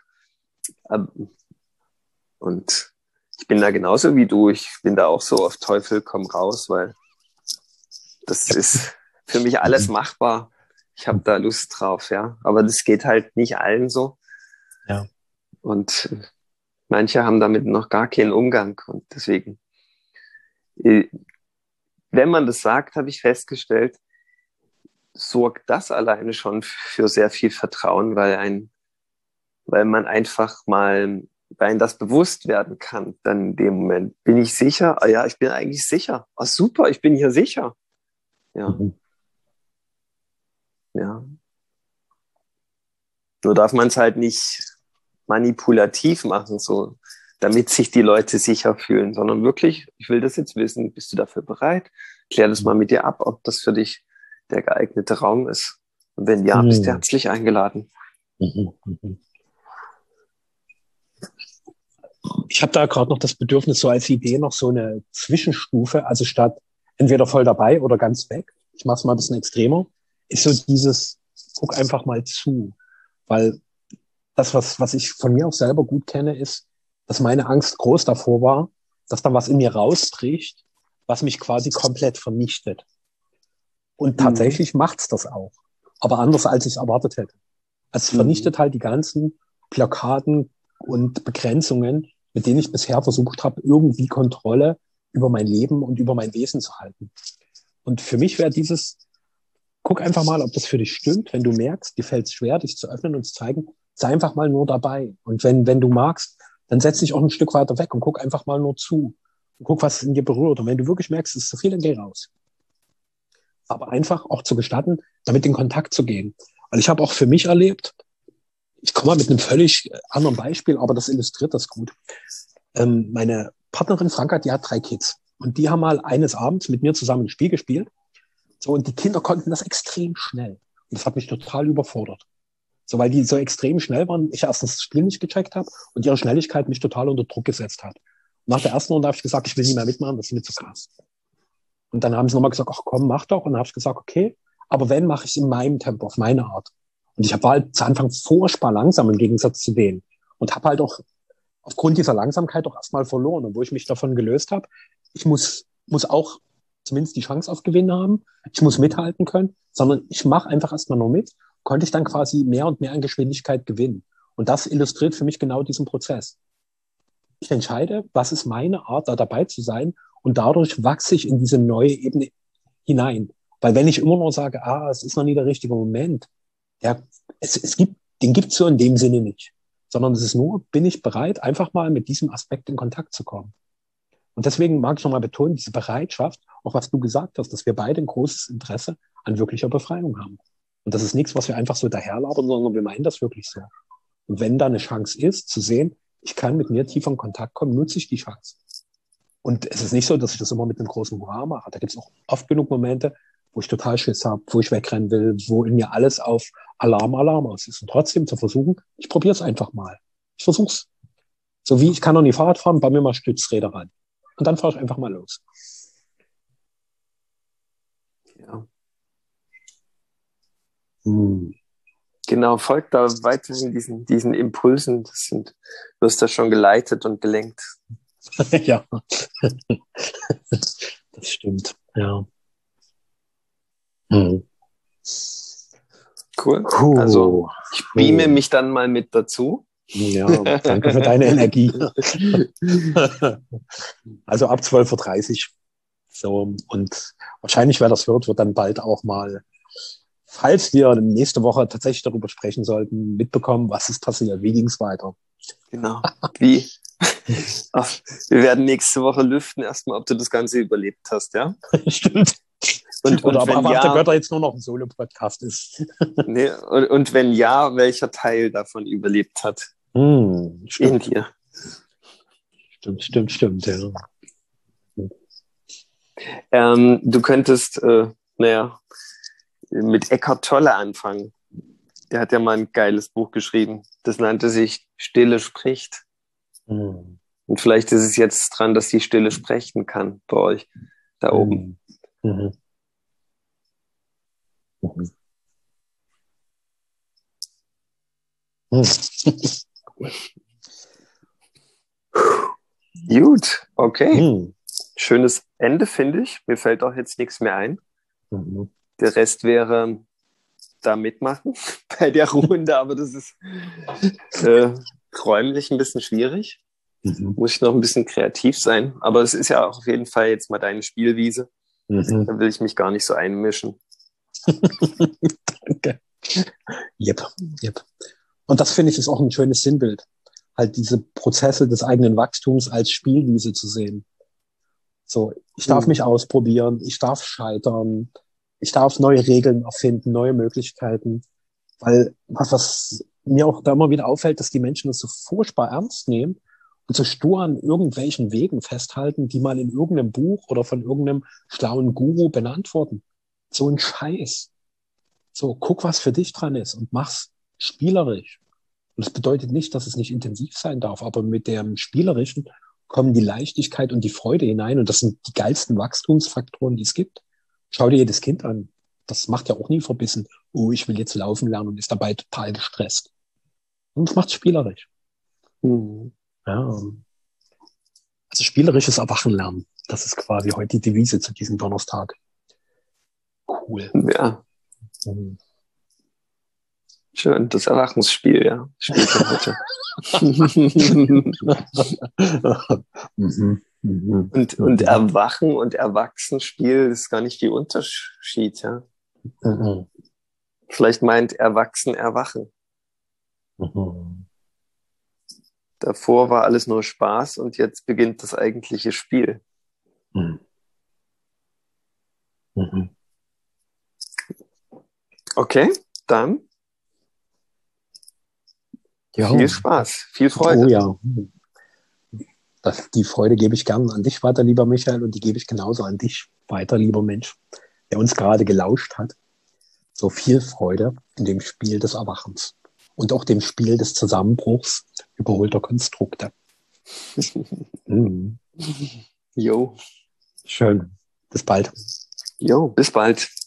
Und ich bin da genauso wie du. Ich bin da auch so auf Teufel komm raus, weil das ist für mich alles Mhm. machbar. Ich habe da Lust drauf, ja. Aber das geht halt nicht allen so. Ja. Und manche haben damit noch gar keinen Umgang. Und deswegen, äh, wenn man das sagt, habe ich festgestellt, sorgt das alleine schon für sehr viel Vertrauen, weil ein, weil man einfach mal, weil einem das bewusst werden kann, dann in dem Moment, bin ich sicher? Ah ja, ich bin eigentlich sicher. Ah, super, ich bin hier sicher. Ja, Mhm. ja. Nur darf man es halt nicht manipulativ machen, so, damit sich die Leute sicher fühlen, sondern wirklich, ich will das jetzt wissen, bist du dafür bereit? Klär das mal mit dir ab, ob das für dich der geeignete Raum ist. Und wenn ja, bist du Mhm. herzlich eingeladen. Mhm. Mhm. Ich habe da gerade noch das Bedürfnis, so als Idee noch so eine Zwischenstufe, also statt entweder voll dabei oder ganz weg, ich mache es mal ein bisschen extremer, ist so dieses, guck einfach mal zu. Weil das, was, was ich von mir auch selber gut kenne, ist, dass meine Angst groß davor war, dass da was in mir rausbricht, was mich quasi komplett vernichtet. Und Mhm. tatsächlich macht's das auch. Aber anders, als ich es erwartet hätte. Also es Mhm. vernichtet halt die ganzen Blockaden und Begrenzungen, mit denen ich bisher versucht habe, irgendwie Kontrolle über mein Leben und über mein Wesen zu halten. Und für mich wäre dieses, guck einfach mal, ob das für dich stimmt. Wenn du merkst, dir fällt es schwer, dich zu öffnen und zu zeigen, sei einfach mal nur dabei. Und wenn, wenn du magst, dann setz dich auch ein Stück weiter weg und guck einfach mal nur zu. Und guck, was in dir berührt. Und wenn du wirklich merkst, es ist zu viel, dann geh raus. Aber einfach auch zu gestatten, damit in Kontakt zu gehen. Weil ich habe auch für mich erlebt, ich komme mal mit einem völlig anderen Beispiel, aber das illustriert das gut. Ähm, meine Partnerin Franka, die hat drei Kids. Und die haben mal eines Abends mit mir zusammen ein Spiel gespielt. So, und die Kinder konnten das extrem schnell. Und das hat mich total überfordert. So, weil die so extrem schnell waren, ich erst das Spiel nicht gecheckt habe und ihre Schnelligkeit mich total unter Druck gesetzt hat. Und nach der ersten Runde habe ich gesagt, ich will nicht mehr mitmachen, das ist mir zu krass. Und dann haben sie nochmal gesagt, ach komm, mach doch. Und dann habe ich gesagt, okay, aber wenn, mache ich es in meinem Tempo, auf meine Art. Und ich war halt zu Anfang furchtbar langsam im Gegensatz zu denen. Und habe halt auch aufgrund dieser Langsamkeit auch erstmal verloren. Und wo ich mich davon gelöst habe, ich muss, muss auch zumindest die Chance auf Gewinn haben. Ich muss mithalten können, sondern ich mache einfach erstmal nur mit, konnte ich dann quasi mehr und mehr an Geschwindigkeit gewinnen. Und das illustriert für mich genau diesen Prozess. Ich entscheide, was ist meine Art, da dabei zu sein. Und dadurch wachse ich in diese neue Ebene hinein. Weil wenn ich immer nur sage, ah, es ist noch nie der richtige Moment, ja, es, es gibt, den gibt's so in dem Sinne nicht. Sondern es ist nur, bin ich bereit, einfach mal mit diesem Aspekt in Kontakt zu kommen. Und deswegen mag ich nochmal betonen, diese Bereitschaft, auch was du gesagt hast, dass wir beide ein großes Interesse an wirklicher Befreiung haben. Und das ist nichts, was wir einfach so daherlabern, sondern wir meinen das wirklich so. Und wenn da eine Chance ist, zu sehen, ich kann mit mir tiefer in Kontakt kommen, nutze ich die Chance. Und es ist nicht so, dass ich das immer mit einem großen Hurra mache. Da gibt es auch oft genug Momente, wo ich total Schiss habe, wo ich wegrennen will, wo in mir alles auf Alarm, Alarm aus ist. Und trotzdem zu versuchen, ich probiere es einfach mal. Ich versuch's. So wie ich kann noch nie Fahrrad fahren, baue mir mal Stützräder rein. Und dann fahre ich einfach mal los. Ja. Hm. Genau, folgt da weiterhin diesen, diesen Impulsen. Das sind, du hast das schon geleitet und gelenkt. Ja, das stimmt. Ja. Hm. Cool. Also Puh. ich beame Puh. mich dann mal mit dazu. Ja, danke für deine Energie. Also ab zwölf Uhr dreißig. So, und wahrscheinlich, wer das hört, wird dann bald auch mal, falls wir nächste Woche tatsächlich darüber sprechen sollten, mitbekommen, was ist passiert, wie ging es weiter. Genau. Wie? Ach, wir werden nächste Woche lüften, erstmal, ob du das Ganze überlebt hast, ja? Stimmt. Und, Oder und ob wenn Acht der ja, Götter jetzt nur noch ein Solo-Podcast ist. nee, und, und wenn ja, welcher Teil davon überlebt hat Hm, in stimmt. dir? Stimmt, stimmt, stimmt, ja. Ähm, du könntest, äh, naja, mit Eckhart Tolle anfangen. Der hat ja mal ein geiles Buch geschrieben. Das nannte sich Stille spricht. Hm. Und vielleicht ist es jetzt dran, dass die Stille sprechen kann bei euch da oben. Hm. Mhm. Mhm. Hm. Gut, okay. Hm. Schönes Ende, finde ich. Mir fällt auch jetzt nichts mehr ein. Mhm. Der Rest wäre da mitmachen bei der Runde, aber das ist äh, räumlich ein bisschen schwierig. Mhm. Muss ich noch ein bisschen kreativ sein. Aber es ist ja auch auf jeden Fall jetzt mal deine Spielwiese. Mhm. Da will ich mich gar nicht so einmischen. Danke. Yep, yep. Und das finde ich ist auch ein schönes Sinnbild. Halt diese Prozesse des eigenen Wachstums als Spielwiese zu sehen. So, ich darf Mhm. mich ausprobieren, ich darf scheitern, ich darf neue Regeln erfinden, neue Möglichkeiten. Weil was, was mir auch da immer wieder auffällt, dass die Menschen das so furchtbar ernst nehmen und so stur an irgendwelchen Wegen festhalten, die mal in irgendeinem Buch oder von irgendeinem schlauen Guru benannt wurden. So ein Scheiß. So, guck, was für dich dran ist und mach's spielerisch. Und das bedeutet nicht, dass es nicht intensiv sein darf, aber mit dem Spielerischen kommen die Leichtigkeit und die Freude hinein und das sind die geilsten Wachstumsfaktoren, die es gibt. Schau dir jedes Kind an. Das macht ja auch nie verbissen. Oh, ich will jetzt laufen lernen und ist dabei total gestresst. Und das macht spielerisch. Mhm. Ja. Also spielerisches Erwachen lernen. Das ist quasi heute die Devise zu diesem Donnerstag. Cool. Ja, Mhm. schön. Das Erwachungsspiel, ja. Spielt ja heute. Mhm. Mhm. Und, und Erwachen und Erwachsenspiel ist gar nicht viel Unterschied, ja. Mhm. Vielleicht meint Erwachsen Erwachen. Mhm. Davor war alles nur Spaß und jetzt beginnt das eigentliche Spiel. Mhm. Mhm. Okay, dann Ja. viel Spaß, viel Freude. Oh ja. Das, die Freude gebe ich gern an dich weiter, lieber Michael, und die gebe ich genauso an dich weiter, lieber Mensch, der uns gerade gelauscht hat. So viel Freude in dem Spiel des Erwachens und auch dem Spiel des Zusammenbruchs überholter Konstrukte. Mhm. Jo. Schön. Bis bald. Jo, bis bald.